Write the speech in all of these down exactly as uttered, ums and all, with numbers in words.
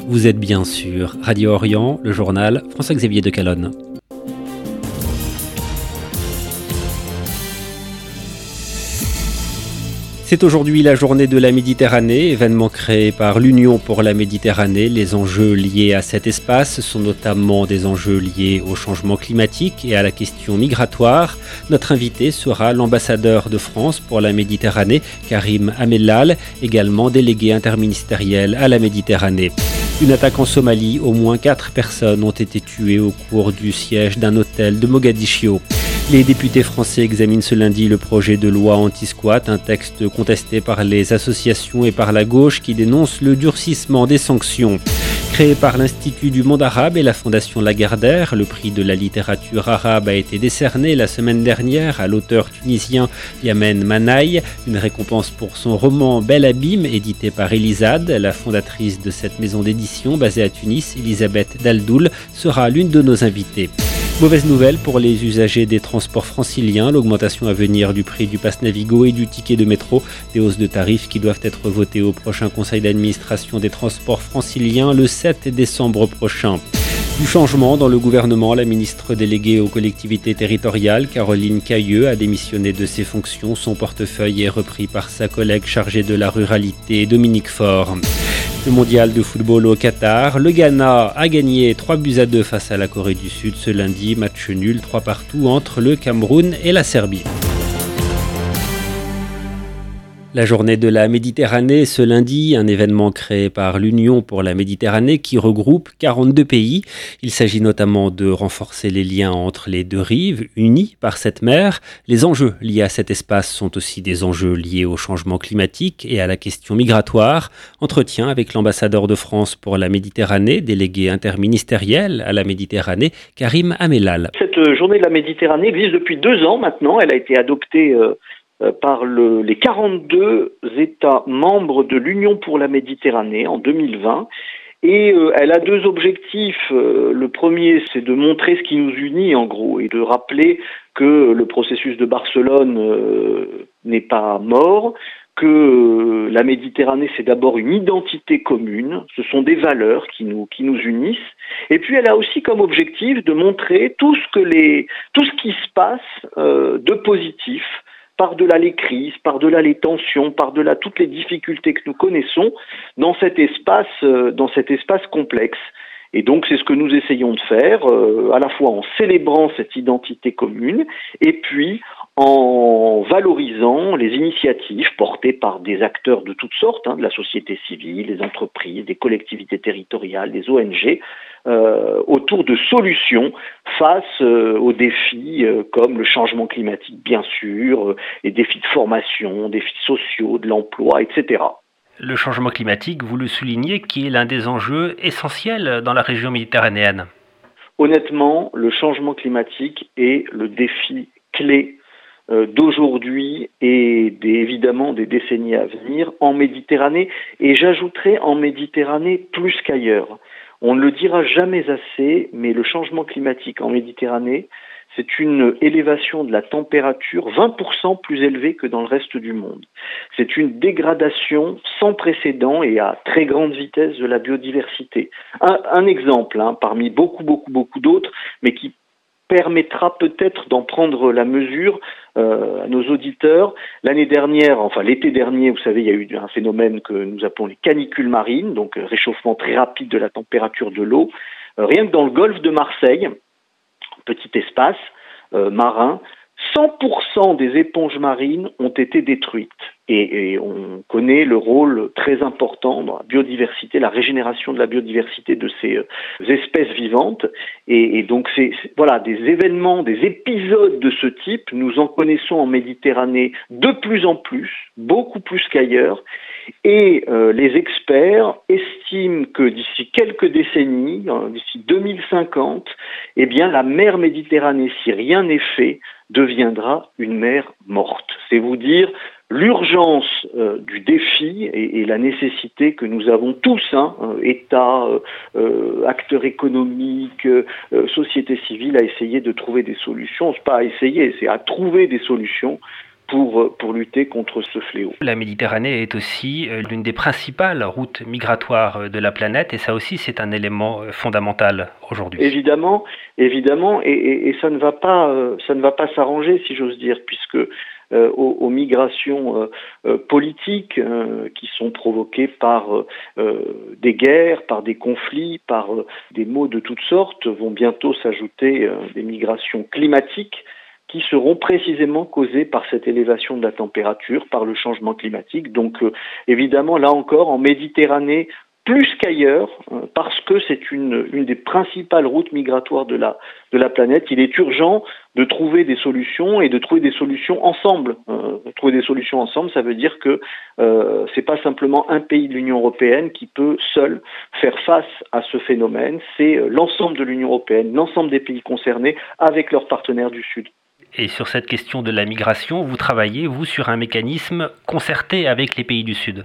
Vous êtes bien sûr Radio Orient, le journal François-Xavier de Calonne. C'est aujourd'hui la journée de la Méditerranée, événement créé par l'Union pour la Méditerranée. Les enjeux liés à cet espace sont notamment des enjeux liés au changement climatique et à la question migratoire. Notre invité sera l'ambassadeur de France pour la Méditerranée, Karim Amellal, également délégué interministériel à la Méditerranée. Une attaque en Somalie, au moins quatre personnes ont été tuées au cours du siège d'un hôtel de Mogadiscio. Les députés français examinent ce lundi le projet de loi anti-squat, un texte contesté par les associations et par la gauche qui dénonce le durcissement des sanctions. Créé par l'Institut du monde arabe et la Fondation Lagardère, le prix de la littérature arabe a été décerné la semaine dernière à l'auteur tunisien Yamen Manaï, une récompense pour son roman Bel Abîme, édité par Elisade. La fondatrice de cette maison d'édition basée à Tunis, Elisabeth Daldoul, sera l'une de nos invitées. Mauvaise nouvelle pour les usagers des transports franciliens, l'augmentation à venir du prix du pass Navigo et du ticket de métro, des hausses de tarifs qui doivent être votées au prochain conseil d'administration des transports franciliens le sept décembre prochain. Du changement dans le gouvernement, la ministre déléguée aux collectivités territoriales, Caroline Cayeux, a démissionné de ses fonctions. Son portefeuille est repris par sa collègue chargée de la ruralité, Dominique Faure. Le mondial de football au Qatar, le Ghana a gagné trois buts à deux face à la Corée du Sud ce lundi, match nul trois partout entre le Cameroun et la Serbie. La journée de la Méditerranée ce lundi, un événement créé par l'Union pour la Méditerranée qui regroupe quarante-deux pays. Il s'agit notamment de renforcer les liens entre les deux rives, unies par cette mer. Les enjeux liés à cet espace sont aussi des enjeux liés au changement climatique et à la question migratoire. Entretien avec l'ambassadeur de France pour la Méditerranée, délégué interministériel à la Méditerranée, Karim Amellal. Cette journée de la Méditerranée existe depuis deux ans maintenant. Elle a été adoptée euh, par le, les quarante-deux États membres de l'Union pour la Méditerranée en deux mille vingt. Et euh, elle a deux objectifs. Euh, le premier, c'est de montrer ce qui nous unit en gros et de rappeler que le processus de Barcelone euh, n'est pas mort, que euh, la Méditerranée, c'est d'abord une identité commune, ce sont des valeurs qui nous, qui nous unissent. Et puis elle a aussi comme objectif de montrer tout ce, que les, tout ce qui se passe euh, de positif, par-delà les crises, par-delà les tensions, par-delà toutes les difficultés que nous connaissons dans cet espace, euh, dans cet espace complexe. Et donc c'est ce que nous essayons de faire, euh, à la fois en célébrant cette identité commune et puis en valorisant les initiatives portées par des acteurs de toutes sortes, hein, de la société civile, des entreprises, des collectivités territoriales, des O N G, euh, autour de solutions face euh, aux défis euh, comme le changement climatique, bien sûr, euh, les défis de formation, défis sociaux, de l'emploi, et cetera. Le changement climatique, vous le soulignez, qui est l'un des enjeux essentiels dans la région méditerranéenne. Honnêtement, le changement climatique est le défi clé d'aujourd'hui et des, évidemment des décennies à venir en Méditerranée, et j'ajouterai en Méditerranée plus qu'ailleurs. On ne le dira jamais assez, mais le changement climatique en Méditerranée, c'est une élévation de la température vingt pour cent plus élevée que dans le reste du monde. C'est une dégradation sans précédent et à très grande vitesse de la biodiversité. Un, un exemple, hein, parmi beaucoup, beaucoup, beaucoup d'autres, mais qui permettra peut-être d'en prendre la mesure euh, à nos auditeurs. L'année dernière, enfin l'été dernier, vous savez, il y a eu un phénomène que nous appelons les canicules marines, donc réchauffement très rapide de la température de l'eau. Euh, rien que dans le golfe de Marseille, petit espace euh, marin, cent pour cent des éponges marines ont été détruites. Et, et on connaît le rôle très important dans la biodiversité, la régénération de la biodiversité de ces euh, espèces vivantes. Et, et donc, c'est, c'est voilà, des événements, des épisodes de ce type, nous en connaissons en Méditerranée de plus en plus, beaucoup plus qu'ailleurs. Et euh, les experts estiment que d'ici quelques décennies, euh, d'ici deux mille cinquante, eh bien, la mer Méditerranée, si rien n'est fait, deviendra une mer morte. C'est vous dire l'urgence euh, du défi et, et la nécessité que nous avons tous, hein, État, euh, euh, acteurs économiques, euh, société civile, à essayer de trouver des solutions. C'est pas à essayer, c'est à trouver des solutions pour, pour lutter contre ce fléau. La Méditerranée est aussi l'une des principales routes migratoires de la planète et ça aussi c'est un élément fondamental aujourd'hui. Évidemment, évidemment, et, et, et ça ne va pas, ça ne va pas s'arranger si j'ose dire, puisque Euh, aux, aux migrations euh, euh, politiques euh, qui sont provoquées par euh, des guerres, par des conflits, par euh, des maux de toutes sortes, vont bientôt s'ajouter euh, des migrations climatiques qui seront précisément causées par cette élévation de la température, par le changement climatique. Donc euh, évidemment, là encore, en Méditerranée, plus qu'ailleurs, parce que c'est une, une des principales routes migratoires de la, de la planète. Il est urgent de trouver des solutions et de trouver des solutions ensemble. Euh, trouver des solutions ensemble, ça veut dire que euh, c'est pas simplement un pays de l'Union européenne qui peut seul faire face à ce phénomène. C'est l'ensemble de l'Union européenne, l'ensemble des pays concernés avec leurs partenaires du Sud. Et sur cette question de la migration, vous travaillez, vous, sur un mécanisme concerté avec les pays du Sud.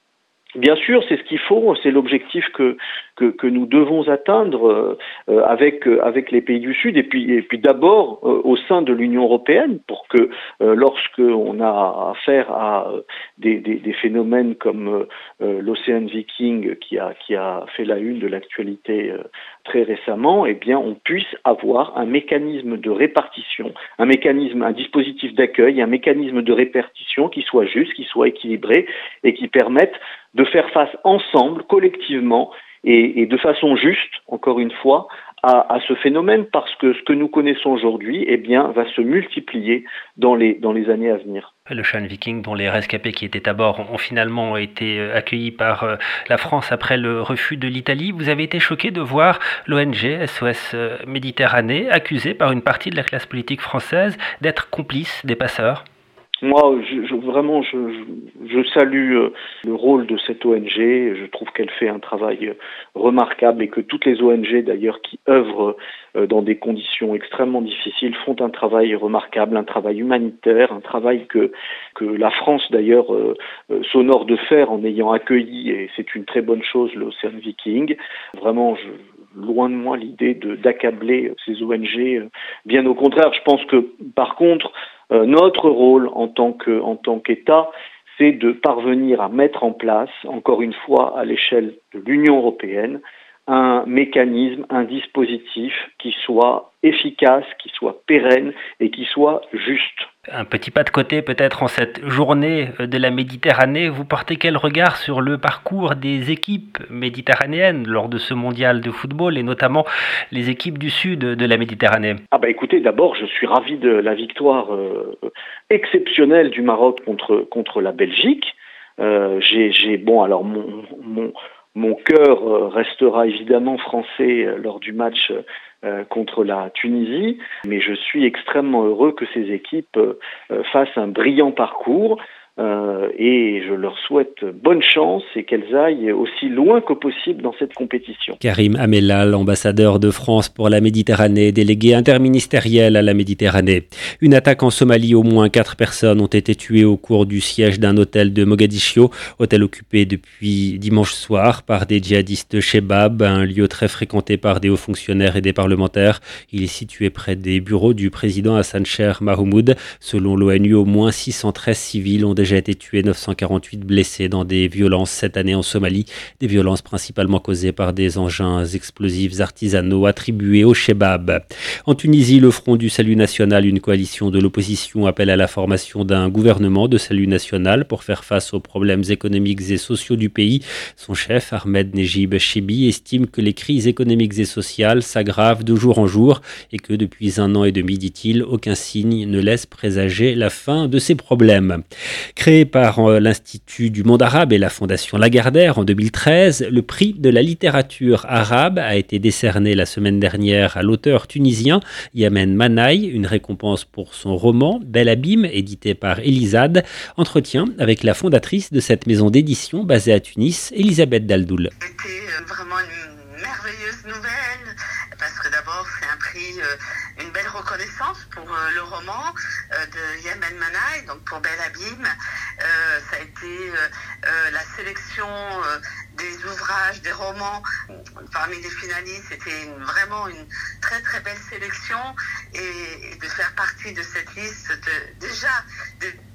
Bien sûr, c'est ce qu'il faut, c'est l'objectif que, que, que nous devons atteindre euh, avec, euh, avec les pays du Sud et puis, et puis d'abord euh, au sein de l'Union européenne pour que euh, lorsqu'on a affaire à euh, des, des, des phénomènes comme euh, l'Ocean Viking qui a, qui a fait la une de l'actualité euh, très récemment, eh bien on puisse avoir un mécanisme de répartition, un mécanisme, un dispositif d'accueil, un mécanisme de répartition qui soit juste, qui soit équilibré et qui permette de faire face ensemble, collectivement, et, et de façon juste, encore une fois, à, à ce phénomène, parce que ce que nous connaissons aujourd'hui, eh bien, va se multiplier dans les, dans les années à venir. Le Ocean Viking, dont les rescapés qui étaient à bord ont finalement été accueillis par la France après le refus de l'Italie. Vous avez été choqué de voir l'O N G S O S Méditerranée accusée par une partie de la classe politique française d'être complice des passeurs. Moi, je, je, vraiment, je, je, je salue euh, le rôle de cette O N G. Je trouve qu'elle fait un travail euh, remarquable et que toutes les O N G, d'ailleurs, qui œuvrent euh, dans des conditions extrêmement difficiles, font un travail remarquable, un travail humanitaire, un travail que, que la France, d'ailleurs, euh, euh, s'honore de faire en ayant accueilli, et c'est une très bonne chose, l'Ocean Viking. Vraiment, je, loin de moi l'idée de, d'accabler ces O N G. Bien au contraire, je pense que, par contre, Euh, notre rôle en tant que, en tant qu'État, c'est de parvenir à mettre en place, encore une fois à l'échelle de l'Union européenne, un mécanisme, un dispositif qui soit efficace, qui soit pérenne et qui soit juste. Un petit pas de côté peut-être en cette journée de la Méditerranée, vous portez quel regard sur le parcours des équipes méditerranéennes lors de ce mondial de football et notamment les équipes du sud de la Méditerranée? Ah bah écoutez, d'abord je suis ravi de la victoire euh, exceptionnelle du Maroc contre, contre la Belgique. Euh, j'ai, j'ai, bon alors mon, mon, mon cœur restera évidemment français lors du match euh, contre la Tunisie, mais je suis extrêmement heureux que ces équipes euh, fassent un brillant parcours. Euh, et je leur souhaite bonne chance et qu'elles aillent aussi loin que possible dans cette compétition. Karim Amellal, ambassadeur de France pour la Méditerranée, délégué interministériel à la Méditerranée. Une attaque en Somalie, au moins quatre personnes ont été tuées au cours du siège d'un hôtel de Mogadiscio, hôtel occupé depuis dimanche soir par des djihadistes Chebab, un lieu très fréquenté par des hauts fonctionnaires et des parlementaires. Il est situé près des bureaux du président Hassan Sheikh Mahmoud. Selon l'ONU, au moins six cent treize civils ont déjà été tués, neuf cent quarante-huit blessés dans des violences cette année en Somalie, des violences principalement causées par des engins explosifs artisanaux attribués au Chebab. En Tunisie, le Front du Salut National, une coalition de l'opposition, appelle à la formation d'un gouvernement de salut national pour faire face aux problèmes économiques et sociaux du pays. Son chef, Ahmed Nejib Chebi, estime que les crises économiques et sociales s'aggravent de jour en jour et que depuis un an et demi, dit-il, aucun signe ne laisse présager la fin de ces problèmes. Créé par l'Institut du monde arabe et la Fondation Lagardère en deux mille treize, le prix de la littérature arabe a été décerné la semaine dernière à l'auteur tunisien Yamen Manaï, une récompense pour son roman Bel Abîme, édité par Elisade. Entretien avec la fondatrice de cette maison d'édition basée à Tunis, Elisabeth Daldoul. C'était vraiment une merveilleuse nouvelle, parce que d'abord c'est un prix, euh, une belle reconnaissance pour euh, le roman euh, de Yamen Manaï, donc pour Bel Abîme. Euh, ça a été euh, euh, la sélection euh, des ouvrages, des romans parmi les finalistes. C'était une, vraiment une très très belle sélection et, et de faire partie de cette liste, de, déjà de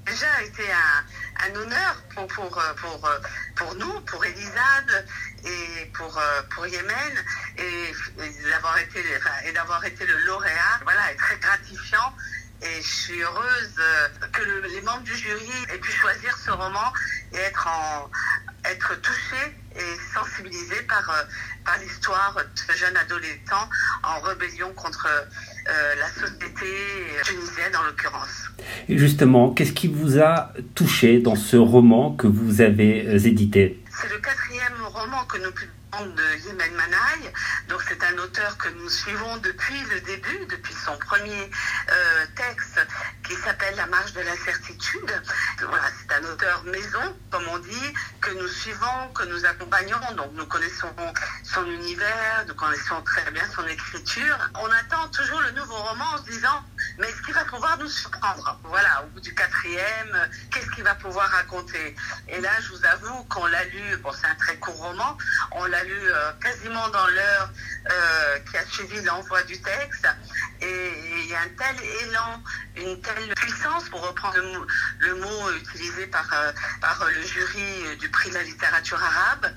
déjà été un, un honneur pour, pour, pour, pour nous, pour Elisade et pour, pour Yémen, et, et d'avoir été, enfin, et d'avoir été le lauréat. Voilà, est très gratifiant. Et je suis heureuse que le, les membres du jury aient pu choisir ce roman et être, en, être touchés et sensibilisés par, par l'histoire de ce jeune adolescent en rébellion contre euh, la société tunisienne en l'occurrence. Et justement, qu'est-ce qui vous a touché dans ce roman que vous avez euh, édité ? C'est le quatrième roman que nous publions de Yemen Manaï. Donc c'est un auteur que nous suivons depuis le début, depuis son premier euh, texte qui s'appelle La marche de l'incertitude. Voilà, c'est un auteur maison, comme on dit, que nous suivons, que nous accompagnons. Donc nous connaissons son univers, nous connaissons très bien son écriture. On attend toujours le nouveau roman en se disant mais est-ce qu'il va pouvoir nous surprendre ? Voilà, au bout du quatrième, qu'est-ce qu'il va pouvoir raconter ? Et là, je vous avoue qu'on l'a lu, bon c'est un très court roman, on l'a lu euh, quasiment dans l'heure euh, qui a suivi l'envoi du texte, et il y a un tel élan, une telle puissance, pour reprendre le mot, le mot utilisé par, euh, par le jury du prix de la littérature arabe,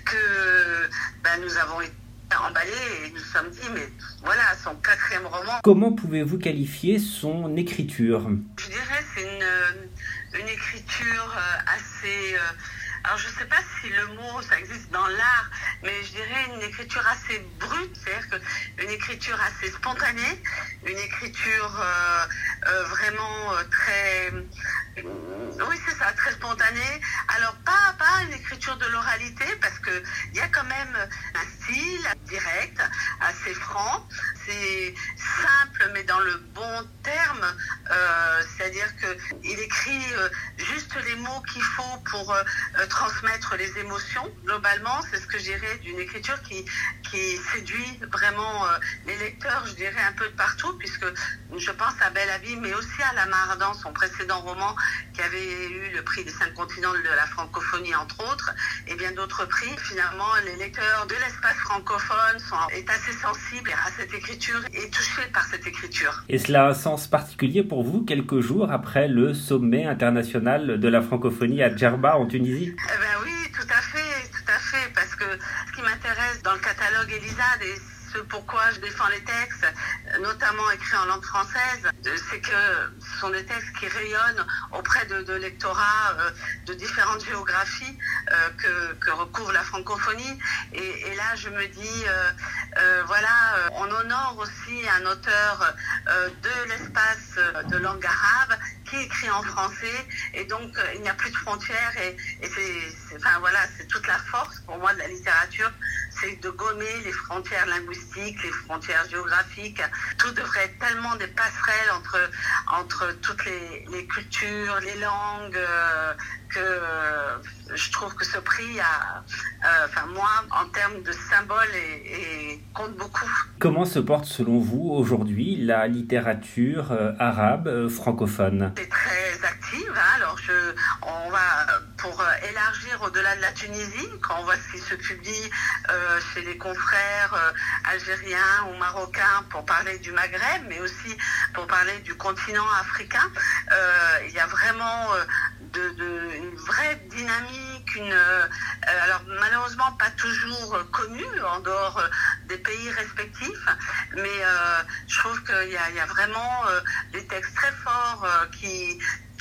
que ben, nous avons été emballé et nous sommes dit mais voilà son quatrième roman. Comment pouvez-vous qualifier son écriture ? Je dirais c'est une, une écriture assez euh, alors je ne sais pas si le mot ça existe dans l'art, mais je dirais une écriture assez brute, c'est-à-dire que une écriture assez spontanée, une écriture euh, euh, vraiment euh, très euh, oui c'est ça, très spontanée. Alors pas, pas une écriture de l'oralité, parce que il y a quand même un style direct, assez franc, c'est simple mais dans le bon terme, euh, c'est-à-dire que il écrit euh, juste les mots qu'il faut pour euh, transmettre les émotions. Globalement, c'est ce que je dirais d'une écriture qui, qui séduit vraiment euh, les lecteurs, je dirais un peu de partout, puisque je pense à Bel Abîme, mais aussi à Lamar Adam, son précédent roman, qui avait eu le prix des cinq continents de la francophonie, entre autres, et bien d'autres prix. Finalement, les lecteurs de l'espace francophone sont est assez sensibles à cette écriture et touchés par cette écriture. Et cela a un sens particulier pour vous, quelques jours après le sommet international de la francophonie à Djerba, en Tunisie ? Eh ben oui, tout à fait, tout à fait, parce que ce qui m'intéresse dans le catalogue Elisade et ce pourquoi je défends les textes, notamment écrits en langue française, c'est que ce sont des textes qui rayonnent auprès de, de lectorats euh, de différentes géographies euh, que, que recouvre la francophonie. Et, et là, je me dis, euh, euh, voilà, euh, on honore aussi un auteur euh, de l'espace de langue arabe qui écrit en français, et donc euh, il n'y a plus de frontières, et, et c'est, c'est, enfin voilà, c'est toute la force pour moi de la littérature, c'est de gommer les frontières linguistiques, les frontières géographiques. Tout devrait être tellement des passerelles entre, entre toutes les, les cultures, les langues, euh, que euh, je trouve que ce prix a, euh, enfin moi, en termes de symbole, et, et compte beaucoup. Comment se porte selon vous aujourd'hui la littérature euh, arabe euh, francophone ? C'est très active, hein. Alors je, on va, pour élargir au-delà de la Tunisie, quand on voit ce qui se publie euh, chez les confrères euh, algériens ou marocains pour parler du Maghreb, mais aussi pour parler du continent africain, euh, il y a vraiment euh, de, de, une vraie dynamique, une, euh, alors malheureusement pas toujours euh, connue en dehors euh, des pays respectifs, mais euh, je trouve qu'il y a, il y a vraiment euh, des textes très forts euh, qui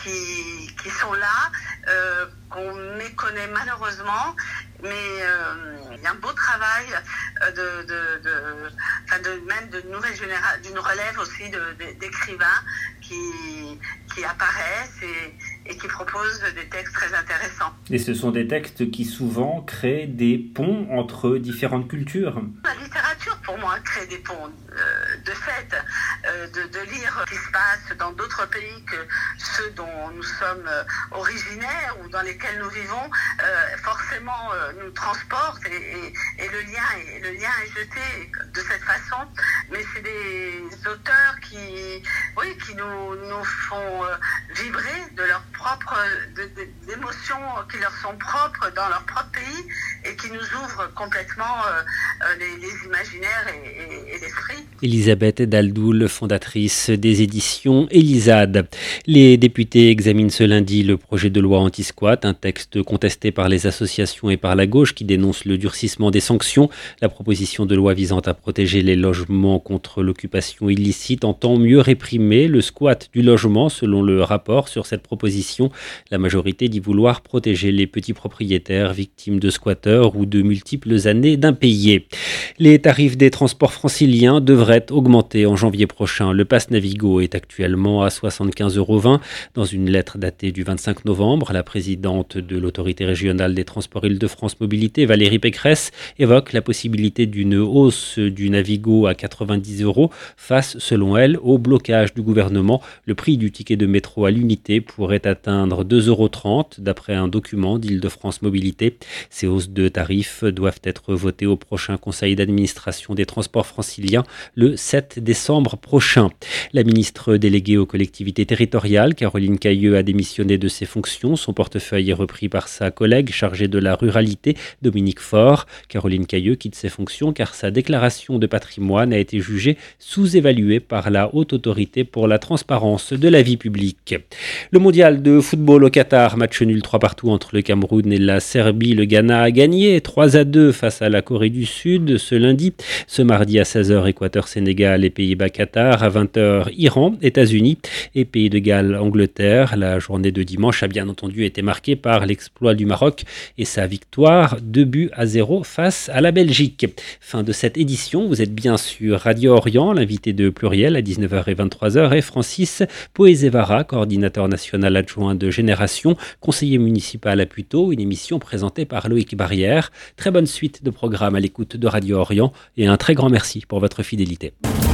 Qui, qui sont là, euh, qu'on méconnaît malheureusement, mais euh, il y a un beau travail de, de, de, enfin de même de nouvelle génération, d'une relève aussi de, de, d'écrivains qui, qui apparaissent et, et qui proposent des textes très intéressants. Et ce sont des textes qui souvent créent des ponts entre différentes cultures. La littérature, pour moi, crée des ponts. Euh, de fait, euh, de, de lire ce qui se passe dans d'autres pays que ceux dont nous sommes euh, originaires ou dans lesquels nous vivons, euh, forcément euh, nous transporte, et, et, et le lien est, le lien est jeté de cette façon. Mais c'est des auteurs qui, oui, qui nous, nous font euh, vibrer de leurs propres de, de, d'émotions qui leur sont propres dans leur propre pays, et qui nous ouvrent complètement euh, euh, les, les imaginaires et, et, et l'esprit. Elisabeth Daldoul, fondatrice des éditions Elisade. Les députés examinent ce lundi le projet de loi anti-squat, un texte contesté par les associations et par la gauche qui dénonce le durcissement des sanctions. La proposition de loi visant à protéger les logements contre l'occupation illicite entend mieux réprimer le squat du logement. Selon le rapport sur cette proposition, la majorité dit vouloir protéger les petits propriétaires victimes de squatteurs ou de multiples années d'impayés. Les tarifs des transports franciliens devraient augmenter en janvier prochain. Le pass Navigo est actuellement à soixante-quinze euros vingt. Dans une lettre datée du vingt-cinq novembre, la présidente de l'autorité régionale des transports Île-de-France Mobilité, Valérie Pécresse, évoque la possibilité d'une hausse du Navigo à quatre-vingt-dix euros face, selon elle, au blocage du gouvernement. Le prix du ticket de métro à l'unité pourrait atteindre deux euros trente d'après un document d'Île-de-France Mobilité. Ces hausses de tarifs doivent être votées au prochain conseil d'administration des transports franciliens le sept décembre prochain. La ministre déléguée aux collectivités territoriales, Caroline Cayeux, a démissionné de ses fonctions. Son portefeuille est repris par sa collègue chargée de la ruralité, Dominique Faure. Caroline Cayeux quitte ses fonctions car sa déclaration de patrimoine a été jugée sous-évaluée par la Haute Autorité pour la transparence de la vie publique. Le mondial de football au Qatar, match nul trois partout entre le Cameroun et la Serbie. Le Ghana a gagné trois à deux face à la Corée du Sud ce lundi. Ce mardi à seize heures, Équateur Sénégal et Pays-Bas-Qatar, à vingt heures Iran, États-Unis et Pays de Galles, Angleterre. La journée de dimanche a bien entendu été marquée par l'exploit du Maroc et sa victoire deux buts à zéro face à la Belgique. Fin de cette édition, vous êtes bien sur Radio Orient, l'invité de Pluriel à dix-neuf heures et vingt-trois heures est Francis Poezevara, coordinateur national adjoint de Génération, conseiller municipal à Puteaux, une émission présentée par Loïc Barrière. Très bonne suite de programmes à l'écoute de Radio Orient et un très grand merci pour votre fidélité.